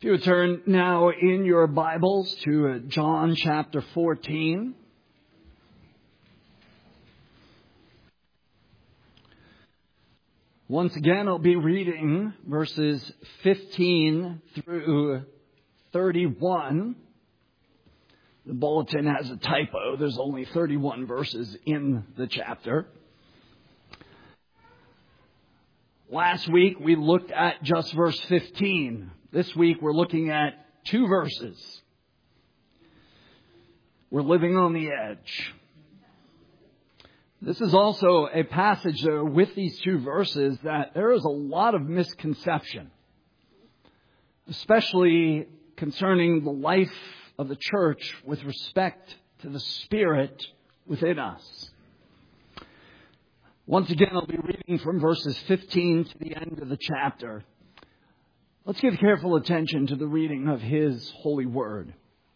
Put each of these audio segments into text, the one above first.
If you would turn now in your Bibles to John chapter 14. Once again, I'll be reading verses 15 through 31. The bulletin has a typo. There's only 31 verses in the chapter. Last week, we looked at just verse 15. This week, we're looking at 2 verses. We're living on the edge. This is also a passage, though, with these 2 verses that there is a lot of misconception, especially concerning the life of the church with respect to the Spirit within us. Once again, I'll be reading from verses 15 to the end of the chapter. Let's give careful attention to the reading of His holy word.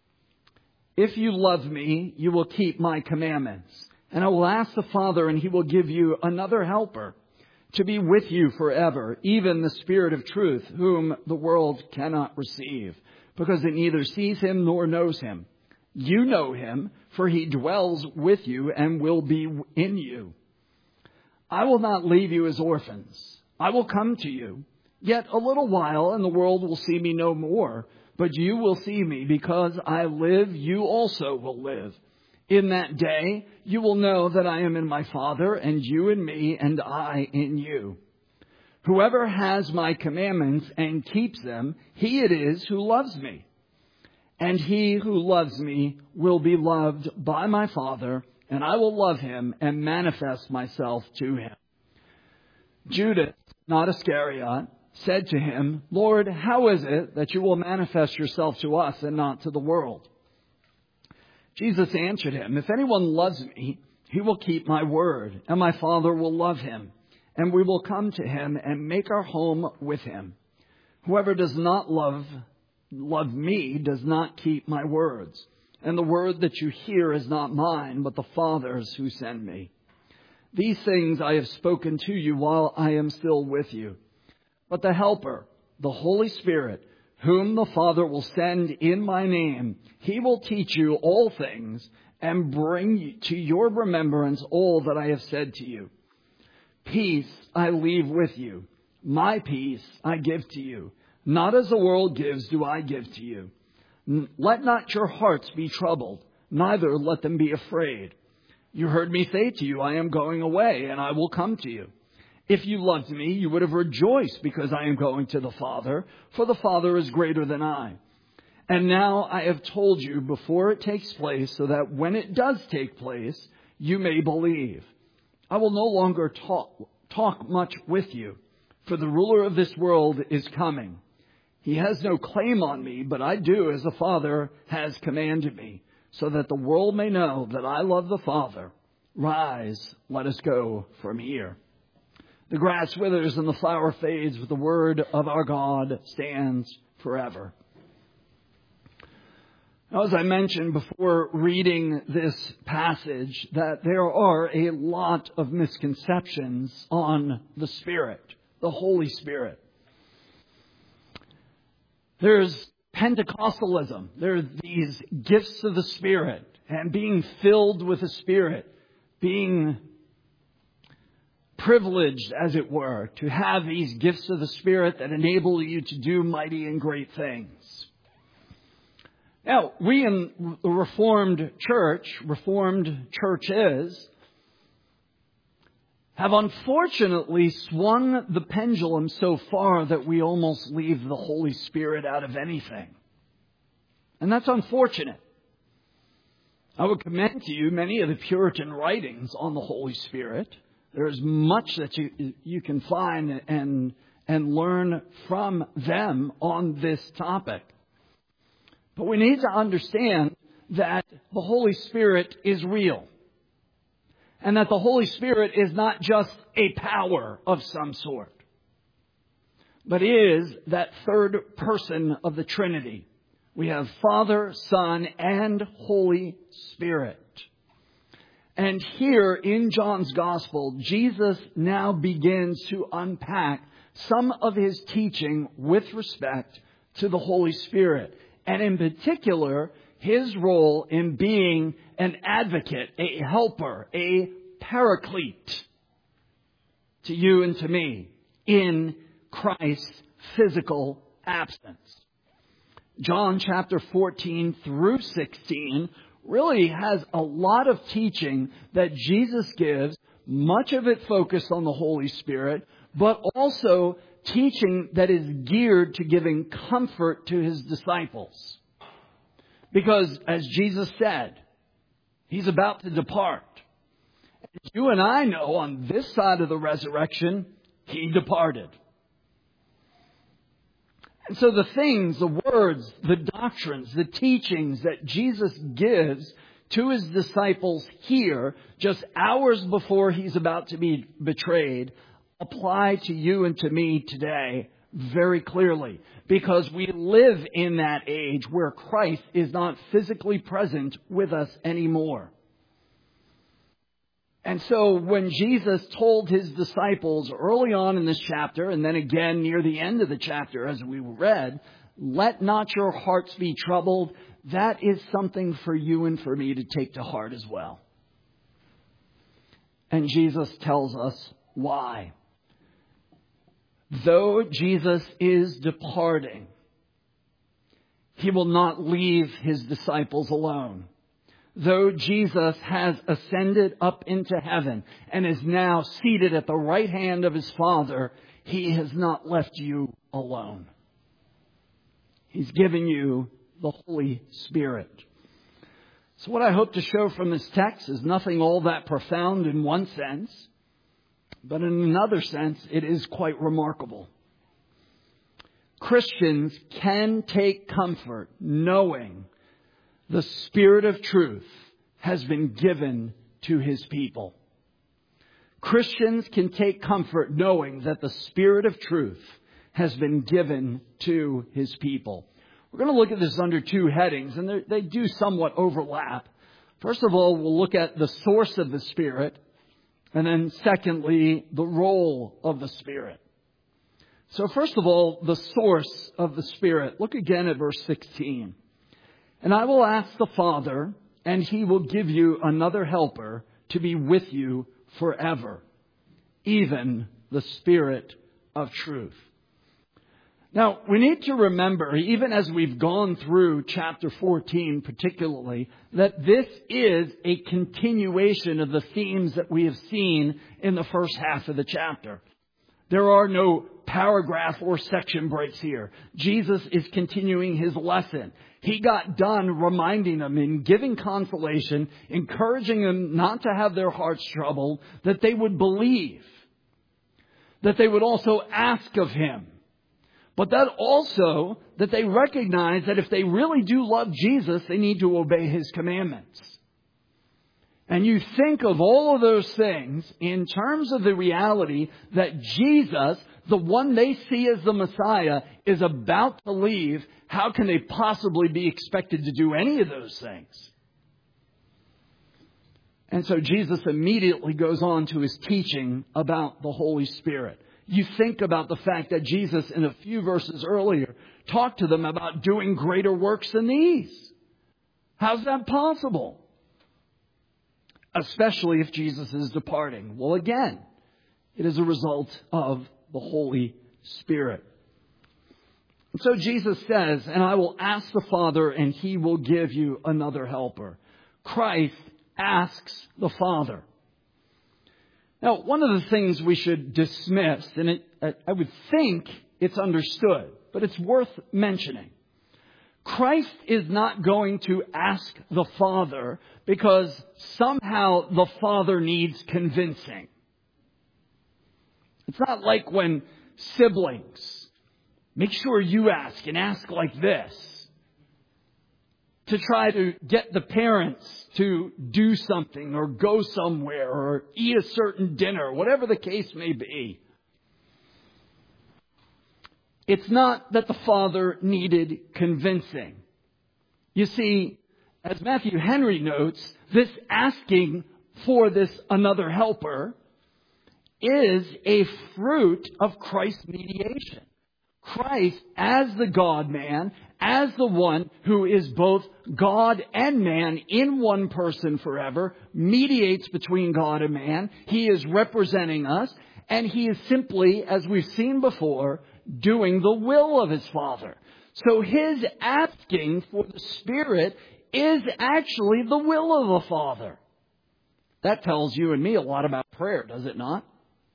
If you love me, you will keep my commandments, and I will ask the Father, and He will give you another helper to be with you forever, even the Spirit of truth, whom the world cannot receive, because it neither sees Him nor knows Him. You know Him, for He dwells with you and will be in you. I will not leave you as orphans. I will come to you. Yet a little while, and the world will see me no more. But you will see me, because I live, you also will live. In that day, you will know that I am in my Father, and you in me, and I in you. Whoever has my commandments and keeps them, he it is who loves me. And he who loves me will be loved by my Father, and I will love him and manifest myself to him. Judas, not Iscariot, said to him, Lord, how is it that you will manifest yourself to us and not to the world? Jesus answered him, if anyone loves me, he will keep my word, and my Father will love him, and we will come to him and make our home with him. Whoever does not love me does not keep my words, and the word that you hear is not mine, but the Father's who sent me. These things I have spoken to you while I am still with you. But the Helper, the Holy Spirit, whom the Father will send in my name, He will teach you all things and bring to your remembrance all that I have said to you. Peace I leave with you. My peace I give to you. Not as the world gives do I give to you. Let not your hearts be troubled, neither let them be afraid. You heard me say to you, I am going away, and I will come to you. If you loved me, you would have rejoiced because I am going to the Father, for the Father is greater than I. And now I have told you before it takes place, so that when it does take place, you may believe. I will no longer talk much with you, for the ruler of this world is coming. He has no claim on me, but I do as the Father has commanded me, so that the world may know that I love the Father. Rise, let us go from here. The grass withers and the flower fades, but the word of our God stands forever. Now, as I mentioned before reading this passage, that there are a lot of misconceptions on the Spirit, the Holy Spirit. There's Pentecostalism. There are these gifts of the Spirit and being filled with the Spirit, being privileged, as it were, to have these gifts of the Spirit that enable you to do mighty and great things. Now, we in the Reformed churches, have unfortunately swung the pendulum so far that we almost leave the Holy Spirit out of anything. And that's unfortunate. I would commend to you many of the Puritan writings on the Holy Spirit. There's much that you can find and learn from them on this topic. But we need to understand that the Holy Spirit is real. And that the Holy Spirit is not just a power of some sort, but is that third person of the Trinity. We have Father, Son, and Holy Spirit. And here in John's Gospel, Jesus now begins to unpack some of his teaching with respect to the Holy Spirit. And in particular, His role in being an advocate, a helper, a paraclete to you and to me in Christ's physical absence. John chapter 14 through 16 really has a lot of teaching that Jesus gives, much of it focused on the Holy Spirit, but also teaching that is geared to giving comfort to His disciples. Because as Jesus said, He's about to depart. You and I know on this side of the resurrection, He departed. And so the things, the words, the doctrines, the teachings that Jesus gives to His disciples here, just hours before He's about to be betrayed, apply to you and to me today very clearly. Because we live in that age where Christ is not physically present with us anymore. And so when Jesus told His disciples early on in this chapter, and then again near the end of the chapter as we read, let not your hearts be troubled, that is something for you and for me to take to heart as well. And Jesus tells us why. Though Jesus is departing, He will not leave His disciples alone. Though Jesus has ascended up into heaven and is now seated at the right hand of His Father, He has not left you alone. He's given you the Holy Spirit. So what I hope to show from this text is nothing all that profound in one sense, but in another sense, it is quite remarkable. Christians can take comfort knowing the Spirit of truth has been given to His people. Christians can take comfort knowing that the Spirit of truth has been given to His people. We're going to look at this under two headings, and they do somewhat overlap. First of all, we'll look at the source of the Spirit, and then secondly, the role of the Spirit. So first of all, the source of the Spirit. Look again at verse 16. And I will ask the Father, and He will give you another helper to be with you forever, even the Spirit of truth. Now, we need to remember, even as we've gone through chapter 14 particularly, that this is a continuation of the themes that we have seen in the first half of the chapter. There are no paragraph or section breaks here. Jesus is continuing His lesson. He got done reminding them and giving consolation, encouraging them not to have their hearts troubled, that they would believe, that they would also ask of Him. But that also, that they recognize that if they really do love Jesus, they need to obey His commandments. And you think of all of those things in terms of the reality that Jesus, the one they see as the Messiah, is about to leave. How can they possibly be expected to do any of those things? And so Jesus immediately goes on to His teaching about the Holy Spirit. You think about the fact that Jesus, in a few verses earlier, talked to them about doing greater works than these. How's that possible? Especially if Jesus is departing. Well, again, it is a result of the Holy Spirit. And so Jesus says, and I will ask the Father, and He will give you another helper. Christ asks the Father. Now, one of the things we should dismiss, and I would think it's understood, but it's worth mentioning. Christ is not going to ask the Father because somehow the Father needs convincing. It's not like when siblings, make sure you ask and ask like this, to try to get the parents to do something or go somewhere or eat a certain dinner, whatever the case may be. It's not that the Father needed convincing. You see, as Matthew Henry notes, this asking for this another helper is a fruit of Christ's mediation. Christ, as the God-man, as the one who is both God and man in one person forever, mediates between God and man. He is representing us, and He is simply, as we've seen before, doing the will of His Father. So His asking for the Spirit is actually the will of the Father. That tells you and me a lot about prayer, does it not?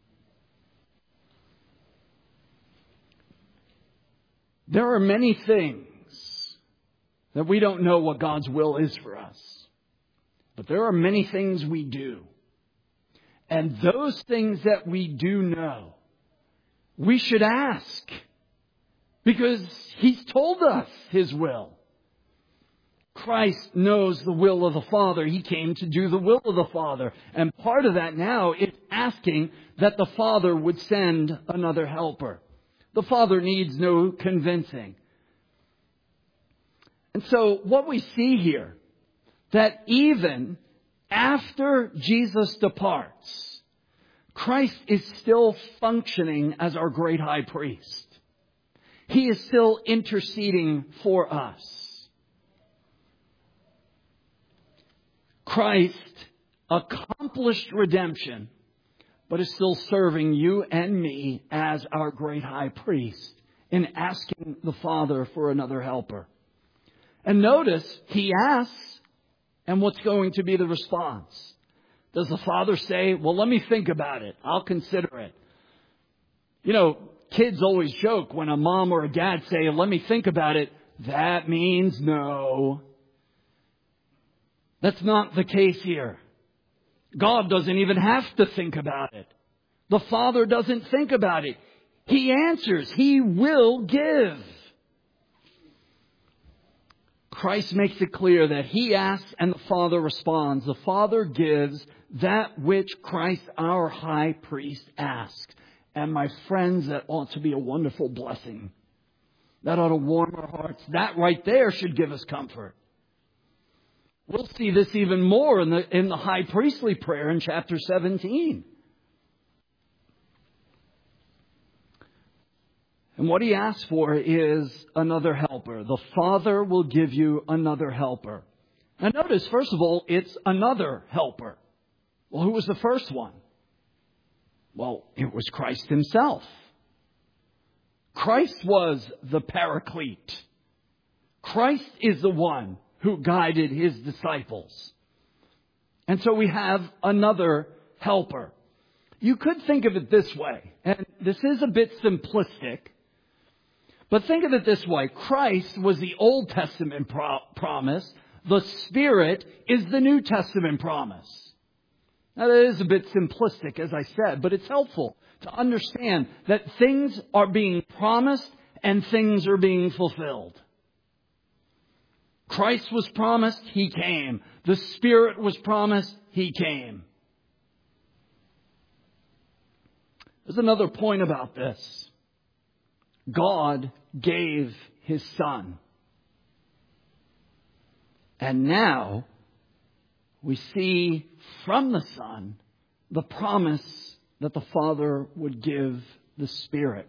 There are many things that we don't know what God's will is for us. But there are many things we do. And those things that we do know, we should ask. Because He's told us His will. Christ knows the will of the Father. He came to do the will of the Father. And part of that now is asking that the Father would send another helper. The Father needs no convincing. And so what we see here, that even after Jesus departs, Christ is still functioning as our great high priest. He is still interceding for us. Christ accomplished redemption, but is still serving you and me as our great high priest in asking the Father for another helper. And notice, He asks, and what's going to be the response? Does the Father say, well, let me think about it. I'll consider it. You know, kids always joke when a mom or a dad say, let me think about it. That means no. That's not the case here. God doesn't even have to think about it. The Father doesn't think about it. He answers. He will give. Christ makes it clear that He asks and the Father responds. The Father gives that which Christ, our high priest, asks. And my friends, that ought to be a wonderful blessing. That ought to warm our hearts. That right there should give us comfort. We'll see this even more in the high priestly prayer in chapter 17. And what He asks for is another helper. The Father will give you another helper. Now notice, first of all, it's another helper. Well, who was the first one? Well, it was Christ Himself. Christ was the Paraclete. Christ is the one who guided His disciples. And so we have another helper. You could think of it this way, and this is a bit simplistic, but think of it this way. Christ was the Old Testament promise. The Spirit is the New Testament promise. Now, that is a bit simplistic, as I said, but it's helpful to understand that things are being promised and things are being fulfilled. Christ was promised, He came. The Spirit was promised, He came. There's another point about this. God gave His Son. And now we see from the Son the promise that the Father would give the Spirit.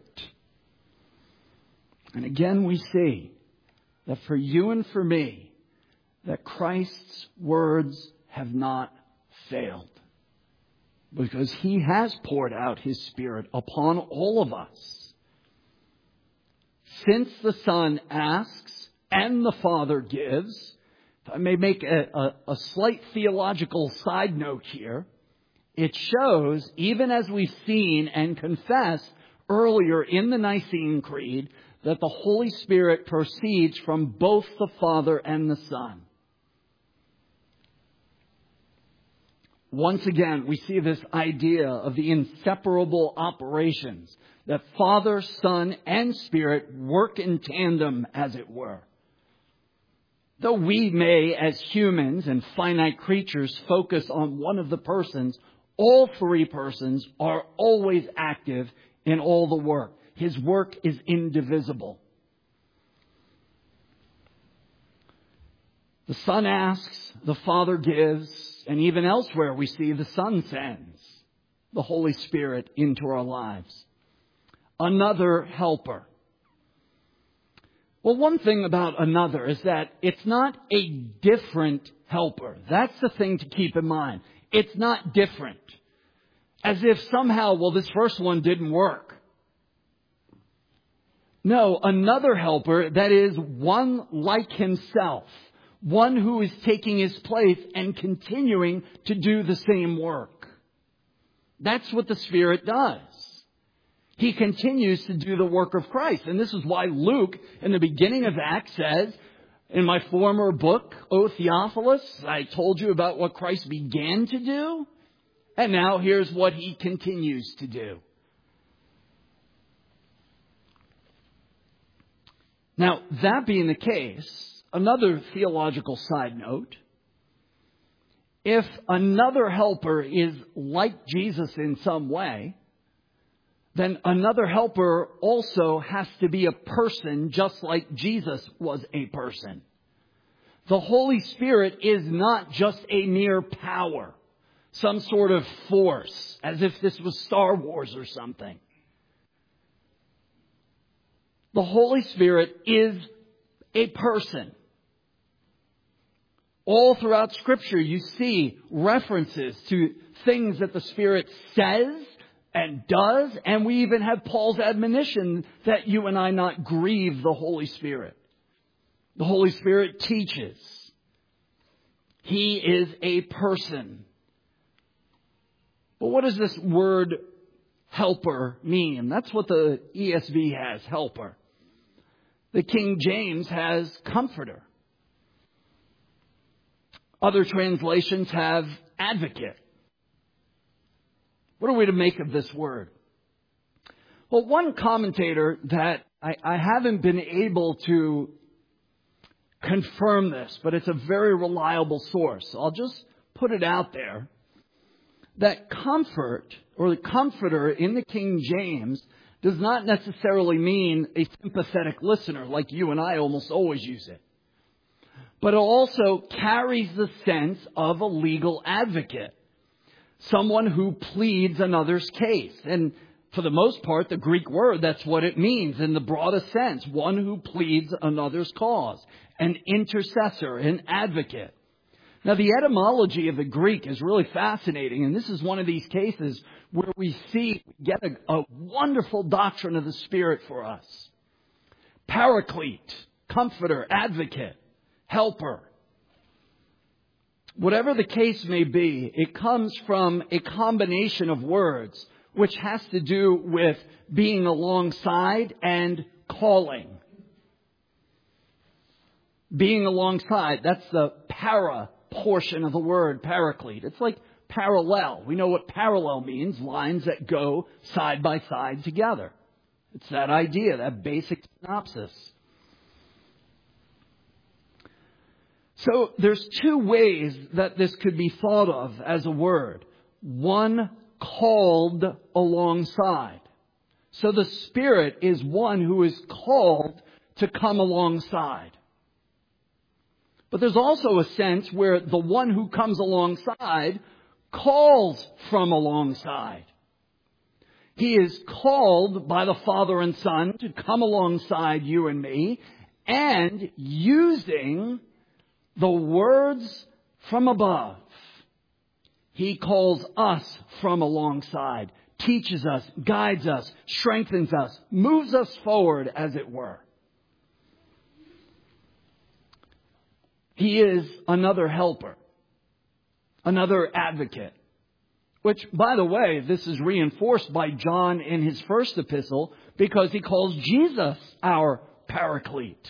And again we see that for you and for me, that Christ's words have not failed. Because He has poured out His Spirit upon all of us. Since the Son asks and the Father gives, if I may make a slight theological side note here, it shows, even as we've seen and confessed earlier in the Nicene Creed, that the Holy Spirit proceeds from both the Father and the Son. Once again, we see this idea of the inseparable operations that Father, Son, and Spirit work in tandem, as it were. Though we may, as humans and finite creatures, focus on one of the persons, all three persons are always active in all the work. His work is indivisible. The Son asks, the Father gives, and even elsewhere we see the Son sends the Holy Spirit into our lives. Another helper. Well, one thing about another is that it's not a different helper. That's the thing to keep in mind. It's not different. As if somehow, well, this first one didn't work. No, another helper that is one like himself. One who is taking his place and continuing to do the same work. That's what the Spirit does. He continues to do the work of Christ. And this is why Luke, in the beginning of Acts, says, in my former book, O Theophilus, I told you about what Christ began to do. And now here's what he continues to do. Now, that being the case, another theological side note, if another helper is like Jesus in some way, then another helper also has to be a person just like Jesus was a person. The Holy Spirit is not just a mere power, some sort of force, as if this was Star Wars or something. The Holy Spirit is a person. All throughout Scripture, you see references to things that the Spirit says and does, and we even have Paul's admonition that you and I not grieve the Holy Spirit. The Holy Spirit teaches. He is a person. But what does this word helper mean? That's what the ESV has, helper. The King James has comforter. Other translations have advocate. What are we to make of this word? Well, one commentator that I haven't been able to confirm this, but it's a very reliable source. So I'll just put it out there. That comfort, or the comforter in the King James, does not necessarily mean a sympathetic listener like you and I almost always use it. But it also carries the sense of a legal advocate. Someone who pleads another's case. And for the most part, the Greek word, that's what it means in the broadest sense. One who pleads another's cause. An intercessor, an advocate. Now, the etymology of the Greek is really fascinating. And this is one of these cases where we get a wonderful doctrine of the Spirit for us. Paraclete, comforter, advocate, helper. Whatever the case may be, it comes from a combination of words which has to do with being alongside and calling. Being alongside, that's the para portion of the word paraclete. It's like parallel. We know what parallel means, lines that go side by side together. It's that idea, that basic synopsis. So there's two ways that this could be thought of as a word. One, called alongside. So the Spirit is one who is called to come alongside. But there's also a sense where the one who comes alongside calls from alongside. He is called by the Father and Son to come alongside you and me, and using the words from above. He calls us from alongside, teaches us, guides us, strengthens us, moves us forward, as it were. He is another helper, another advocate, which, by the way, this is reinforced by John in his first epistle because he calls Jesus our paraclete.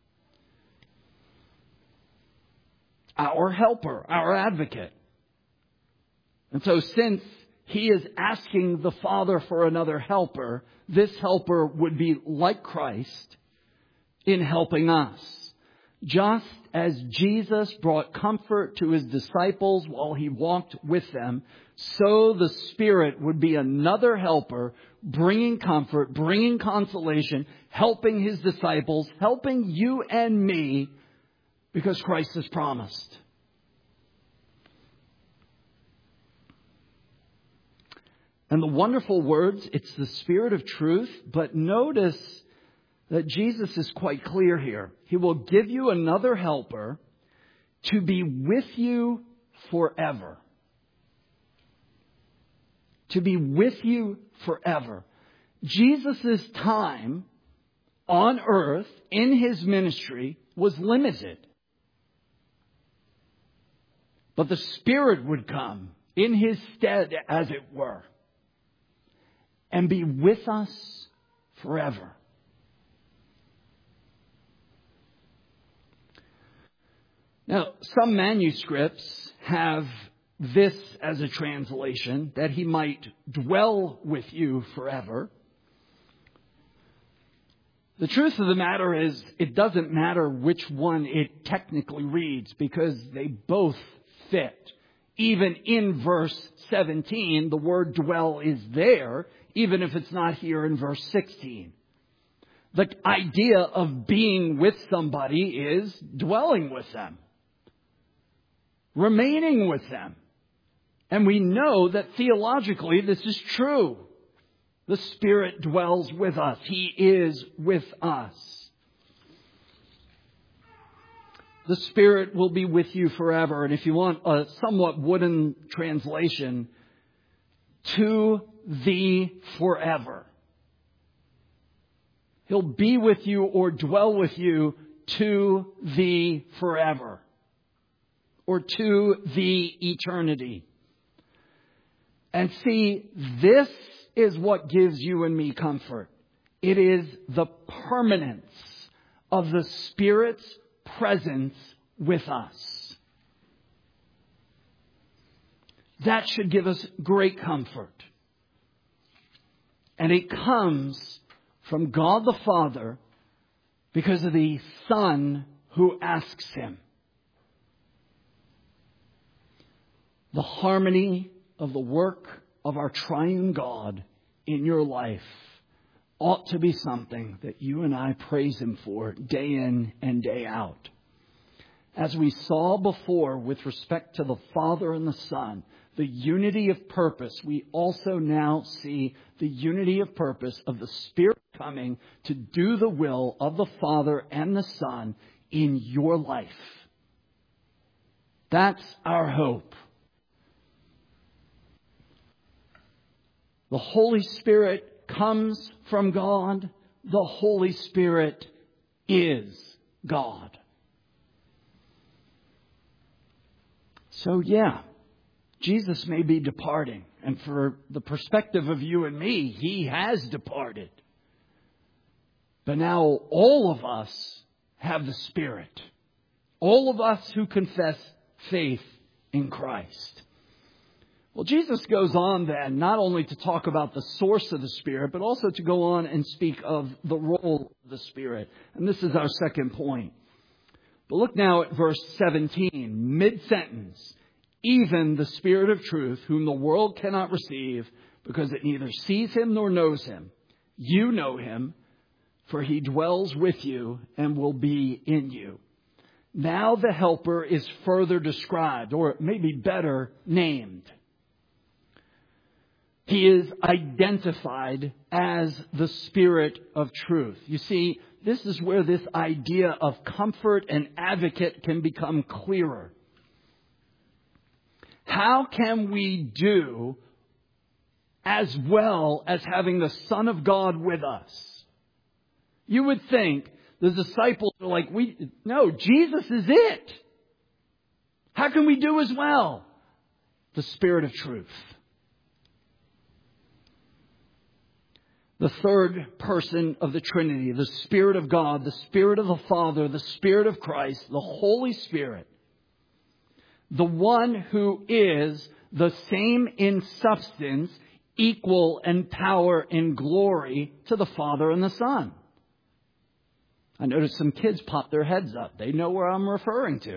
Our helper, our advocate. And so since he is asking the Father for another helper, this helper would be like Christ in helping us. Just as Jesus brought comfort to his disciples while he walked with them, so the Spirit would be another helper, bringing comfort, bringing consolation, helping his disciples, helping you and me, because Christ has promised. And the wonderful words, it's the Spirit of truth, but notice that Jesus is quite clear here. He will give you another helper to be with you forever. To be with you forever. Jesus' time on earth in his ministry was limited. But the Spirit would come in his stead, as it were, and be with us forever. Now, some manuscripts have this as a translation, that he might dwell with you forever. The truth of the matter is, it doesn't matter which one it technically reads, because they both fit. Even in verse 17, the word dwell is there, even if it's not here in verse 16. The idea of being with somebody is dwelling with them, remaining with them. And we know that theologically this is true. The Spirit dwells with us. He is with us. The Spirit will be with you forever. And if you want a somewhat wooden translation, to thee forever. He'll be with you or dwell with you to thee forever. Or to the eternity. And see, this is what gives you and me comfort. It is the permanence of the Spirit's presence with us. That should give us great comfort. And it comes from God the Father because of the Son who asks him. The harmony of the work of our triune God in your life ought to be something that you and I praise him for day in and day out. As we saw before with respect to the Father and the Son, the unity of purpose, we also now see the unity of purpose of the Spirit coming to do the will of the Father and the Son in your life. That's our hope. The Holy Spirit comes from God. The Holy Spirit is God. So Jesus may be departing. And for the perspective of you and me, he has departed. But now all of us have the Spirit. All of us who confess faith in Christ. Well, Jesus goes on then, not only to talk about the source of the Spirit, but also to go on and speak of the role of the Spirit. And this is our second point. But look now at verse 17, mid-sentence. Even the Spirit of truth, whom the world cannot receive, because it neither sees him nor knows him. You know him, for he dwells with you and will be in you. Now the Helper is further described, or maybe better, named. He is identified as the Spirit of truth. You see, this is where this idea of comfort and advocate can become clearer. How can we do as well as having the Son of God with us? You would think the disciples are like, no, Jesus is it. How can we do as well? The Spirit of truth. The third person of the Trinity, the Spirit of God, the Spirit of the Father, the Spirit of Christ, the Holy Spirit. The one who is the same in substance, equal in power and glory to the Father and the Son. I noticed some kids pop their heads up. They know where I'm referring to.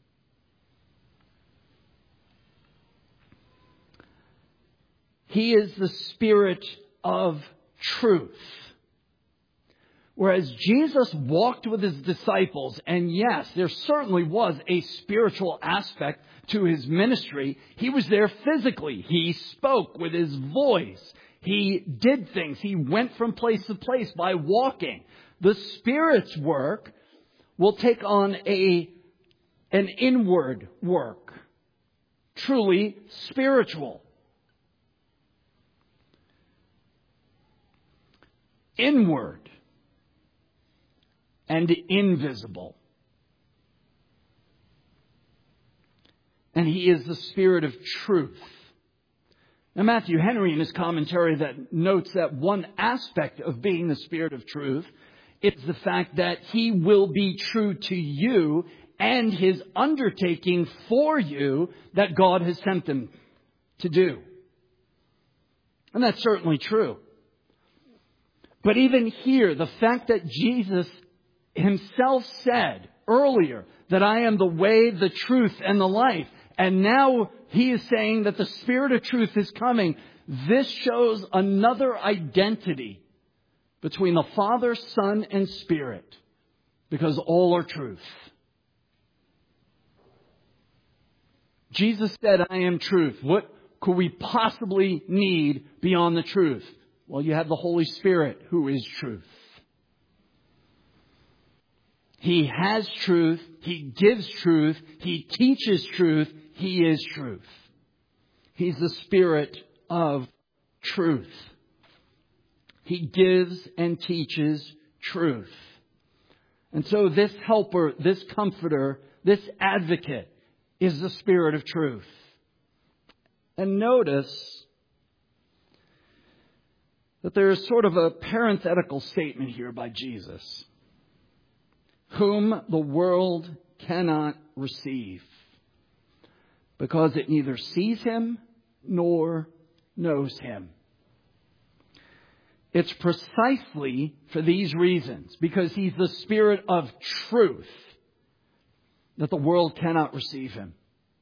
He is the Spirit of truth. Whereas Jesus walked with his disciples, and yes, there certainly was a spiritual aspect to his ministry. He was there physically. He spoke with his voice. He did things. He went from place to place by walking. The Spirit's work will take on an inward work, truly spiritual. Inward and invisible. And He is the Spirit of truth. Now, Matthew Henry, in his commentary, that notes that one aspect of being the Spirit of truth is the fact that He will be true to you and His undertaking for you that God has sent Him to do. And that's certainly true. But even here, the fact that Jesus Himself said earlier that I am the way, the truth, and the life, and now He is saying that the Spirit of truth is coming, this shows another identity between the Father, Son, and Spirit, because all are truth. Jesus said, I am truth. What could we possibly need beyond the truth? Well, you have the Holy Spirit, who is truth. He has truth. He gives truth. He teaches truth. He is truth. He's the Spirit of truth. He gives and teaches truth. And so this helper, this comforter, this advocate is the Spirit of truth. And notice that there is sort of a parenthetical statement here by Jesus. Whom the world cannot receive, because it neither sees Him nor knows Him. It's precisely for these reasons, because He's the Spirit of truth, that the world cannot receive Him.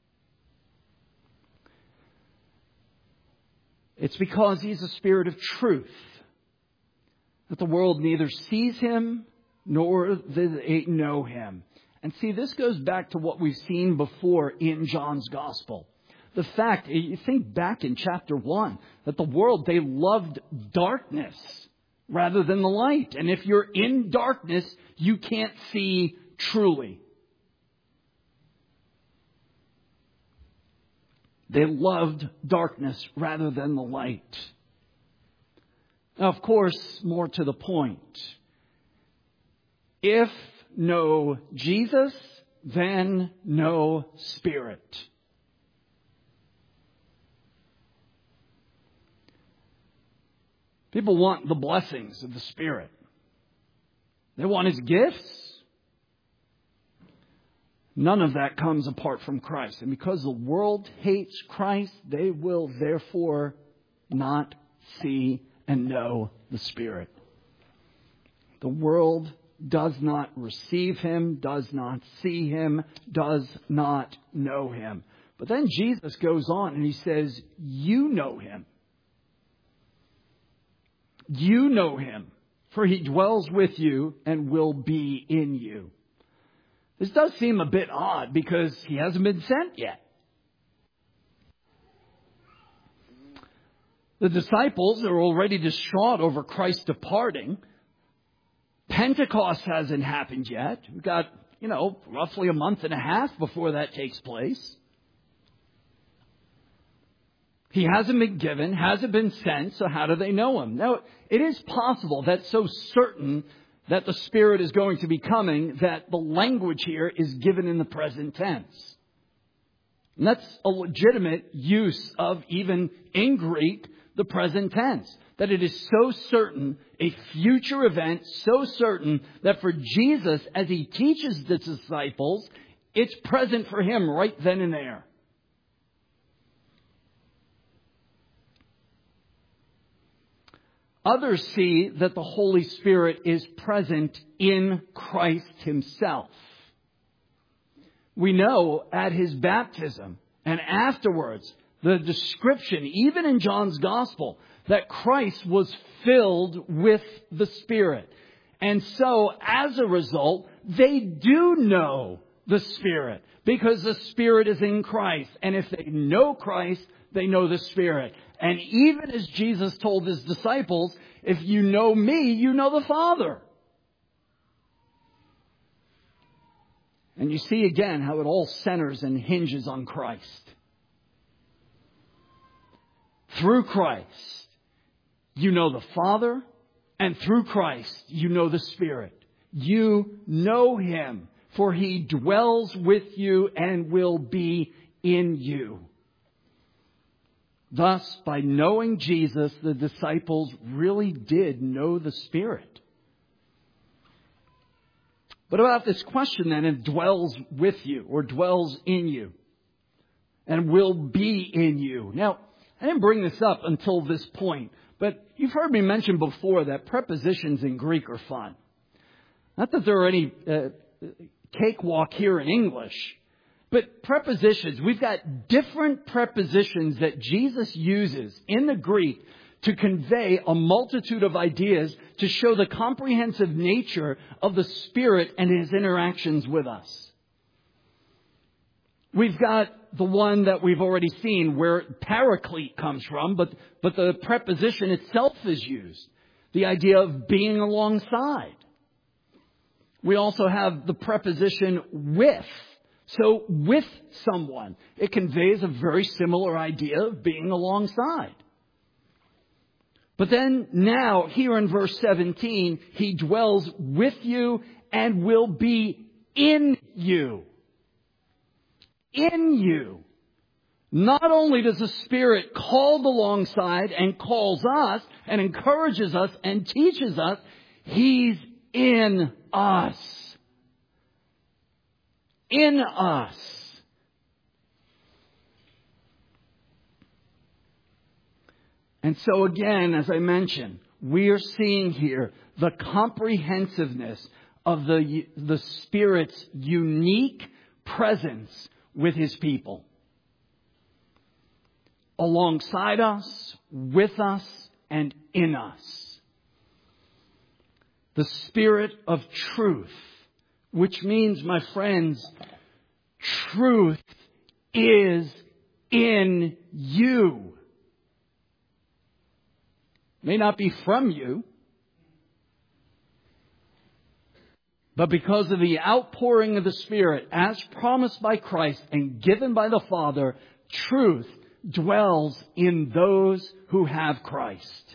It's because He's the Spirit of truth that the world neither sees Him nor do they know Him. And see, this goes back to what we've seen before in John's Gospel. The fact, you think back in chapter 1, that the world, they loved darkness rather than the light. And if you're in darkness, you can't see truly. They loved darkness rather than the light. Now, of course, more to the point, if no Jesus, then no Spirit. People want the blessings of the Spirit. They want His gifts. None of that comes apart from Christ. And because the world hates Christ, they will therefore not see and know the Spirit. The world does not receive Him, does not see Him, does not know Him. But then Jesus goes on and He says, you know Him. You know Him, for He dwells with you and will be in you. This does seem a bit odd because He hasn't been sent yet. The disciples are already distraught over Christ departing. Pentecost hasn't happened yet. We've got, roughly a month and a half before that takes place. He hasn't been given, hasn't been sent, so how do they know Him? Now, it is possible that's so certain that the Spirit is going to be coming that the language here is given in the present tense. And that's a legitimate use of, even in Greek, the present tense. That it is so certain, a future event, so certain that for Jesus, as He teaches the disciples, it's present for Him right then and there. Others see that the Holy Spirit is present in Christ Himself. We know at His baptism and afterwards, the description, even in John's Gospel, that Christ was filled with the Spirit. And so, as a result, they do know the Spirit because the Spirit is in Christ. And if they know Christ, they know the Spirit. And even as Jesus told His disciples, if you know me, you know the Father. And you see again how it all centers and hinges on Christ. Through Christ, you know the Father, and through Christ, you know the Spirit. You know Him, for He dwells with you and will be in you. Thus, by knowing Jesus, the disciples really did know the Spirit. But about this question then, it dwells with you or dwells in you and will be in you. Now, I didn't bring this up until this point, but you've heard me mention before that prepositions in Greek are fun. Not that there are any cakewalk here in English, but prepositions, we've got different prepositions that Jesus uses in the Greek to convey a multitude of ideas to show the comprehensive nature of the Spirit and His interactions with us. We've got the one that we've already seen where paraclete comes from, but the preposition itself is used. The idea of being alongside. We also have the preposition with. So with someone, it conveys a very similar idea of being alongside. But then now, here in verse 17, He dwells with you and will be in you. In you. Not only does the Spirit call alongside and calls us and encourages us and teaches us, He's in us. In us. And so again, as I mentioned, we are seeing here the comprehensiveness of the Spirit's unique presence with His people. Alongside us, with us, and in us. The Spirit of truth, which means, my friends, truth is in you. May not be from you, but because of the outpouring of the Spirit, as promised by Christ and given by the Father, truth dwells in those who have Christ.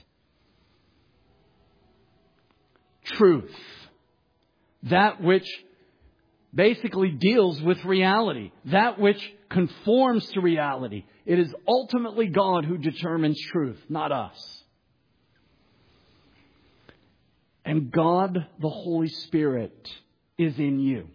Truth. That which basically deals with reality. That which conforms to reality. It is ultimately God who determines truth, not us. And God, the Holy Spirit, is in you.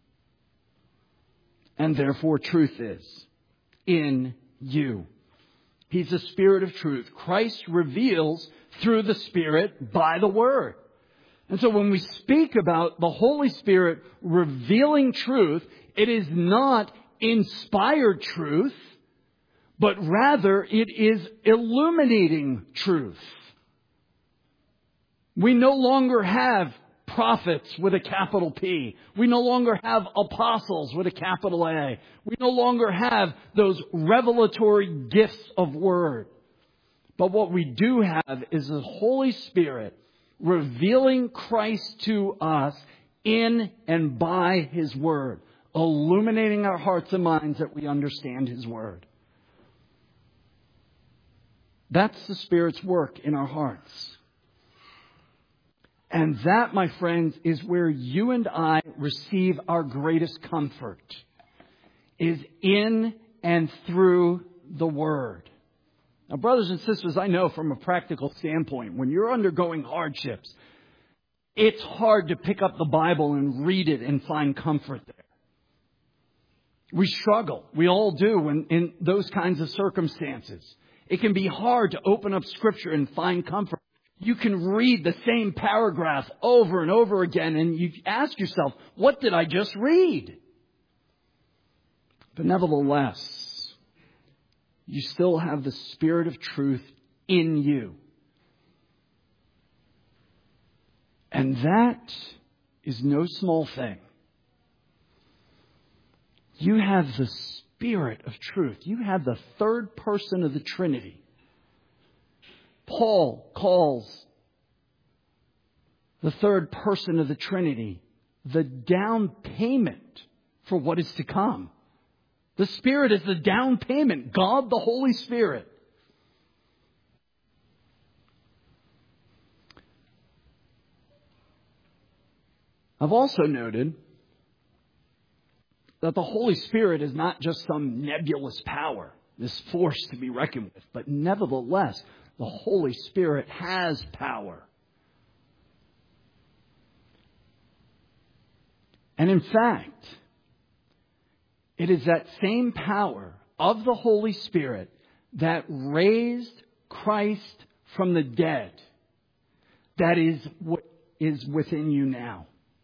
And therefore truth is in you. He's the Spirit of truth. Christ reveals through the Spirit by the Word. And so when we speak about the Holy Spirit revealing truth, it is not inspired truth, but rather it is illuminating truth. We no longer have prophets with a capital P. We no longer have apostles with a capital A. We no longer have those revelatory gifts of word. But what we do have is the Holy Spirit revealing Christ to us in and by His Word, illuminating our hearts and minds that we understand His Word. That's the Spirit's work in our hearts. And that, my friends, is where you and I receive our greatest comfort, is in and through the Word. Now, brothers and sisters, I know from a practical standpoint, when you're undergoing hardships, it's hard to pick up the Bible and read it and find comfort there. We struggle. We all do in those kinds of circumstances. It can be hard to open up Scripture and find comfort. You can read the same paragraph over and over again and you ask yourself, what did I just read? But nevertheless, you still have the Spirit of truth in you. And that is no small thing. You have the Spirit of truth. You have the third person of the Trinity. Paul calls the third person of the Trinity the down payment for what is to come. The Spirit is the down payment. God, the Holy Spirit. I've also noted that the Holy Spirit is not just some nebulous power, this force to be reckoned with, but nevertheless, the Holy Spirit has power. And in fact, it is that same power of the Holy Spirit that raised Christ from the dead that is what is within you now.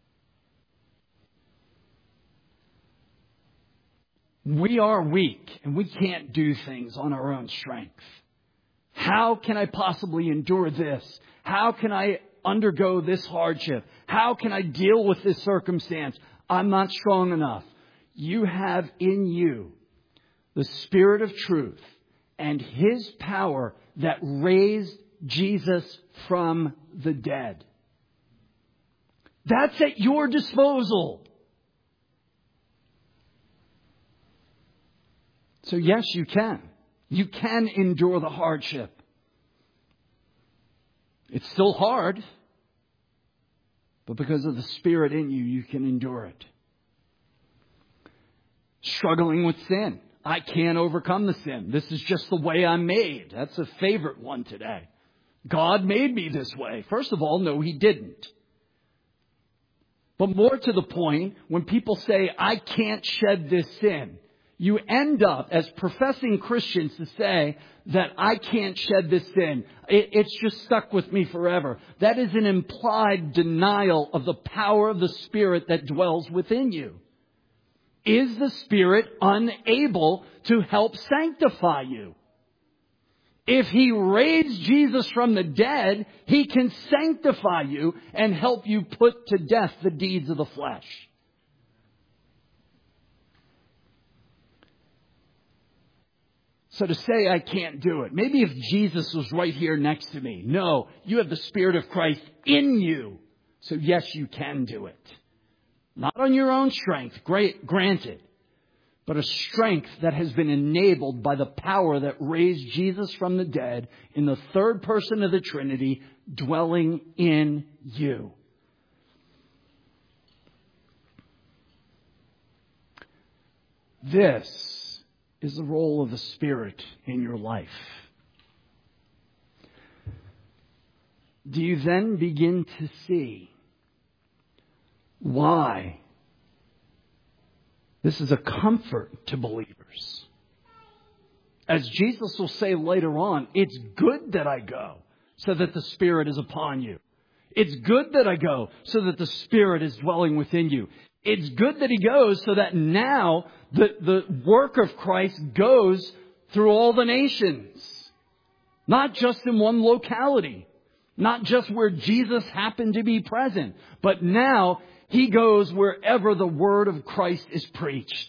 We are weak and we can't do things on our own strength. How can I possibly endure this? How can I undergo this hardship? How can I deal with this circumstance? I'm not strong enough. You have in you the Spirit of truth and His power that raised Jesus from the dead. That's at your disposal. So yes, you can. You can endure the hardship. It's still hard, but because of the Spirit in you, you can endure it. Struggling with sin. I can't overcome the sin. This is just the way I'm made. That's a favorite one today. God made me this way. First of all, no, He didn't. But more to the point, when people say, I can't shed this sin, you end up, as professing Christians, to say that I can't shed this sin. It's just stuck with me forever. That is an implied denial of the power of the Spirit that dwells within you. Is the Spirit unable to help sanctify you? If He raised Jesus from the dead, He can sanctify you and help you put to death the deeds of the flesh. So to say I can't do it, maybe if Jesus was right here next to me. No, you have the Spirit of Christ in you. So yes, you can do it. Not on your own strength, granted, but a strength that has been enabled by the power that raised Jesus from the dead in the third person of the Trinity dwelling in you. This is the role of the Spirit in your life. Do you then begin to see why this is a comfort to believers? As Jesus will say later on, it's good that I go so that the Spirit is upon you. It's good that I go so that the Spirit is dwelling within you. It's good that He goes so that now the work of Christ goes through all the nations. Not just in one locality. Not just where Jesus happened to be present. But now He goes wherever the word of Christ is preached.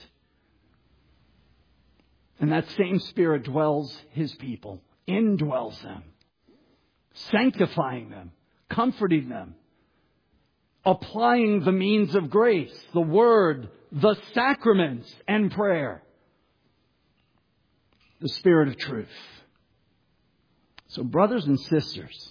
And that same Spirit dwells His people. Indwells them. Sanctifying them. Comforting them. Applying the means of grace, the Word, the sacraments, and prayer. The Spirit of truth. So brothers and sisters,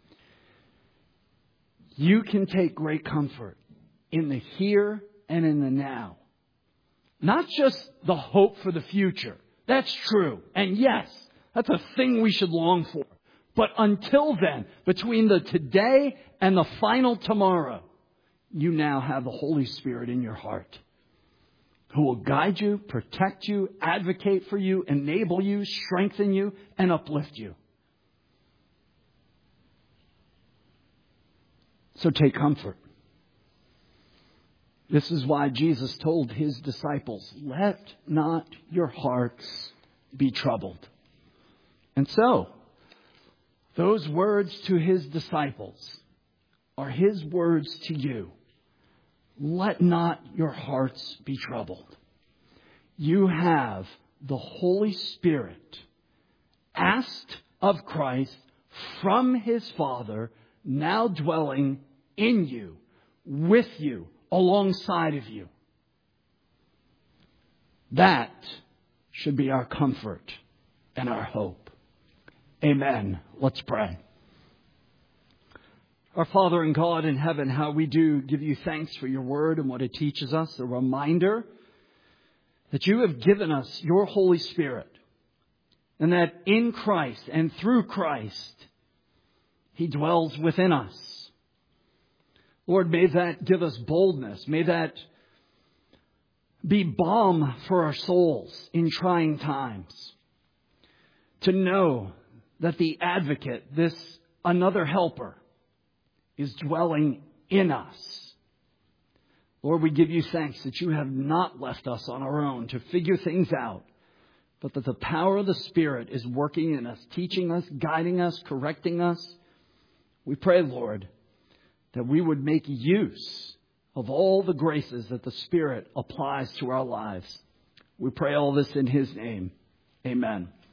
you can take great comfort in the here and in the now. Not just the hope for the future. That's true. And yes, that's a thing we should long for. But until then, between the today and the final tomorrow, you now have the Holy Spirit in your heart who will guide you, protect you, advocate for you, enable you, strengthen you, and uplift you. So take comfort. This is why Jesus told His disciples, let not your hearts be troubled. And so, those words to His disciples are His words to you. Let not your hearts be troubled. You have the Holy Spirit asked of Christ from His Father, now dwelling in you, with you, alongside of you. That should be our comfort and our hope. Amen. Let's pray. Our Father and God in heaven, how we do give you thanks for your word and what it teaches us. A reminder that you have given us your Holy Spirit, and that in Christ and through Christ, He dwells within us. Lord, may that give us boldness. May that be balm for our souls in trying times. To know that the advocate, this another helper, is dwelling in us. Lord, we give you thanks that you have not left us on our own to figure things out, but that the power of the Spirit is working in us, teaching us, guiding us, correcting us. We pray, Lord, that we would make use of all the graces that the Spirit applies to our lives. We pray all this in His name. Amen.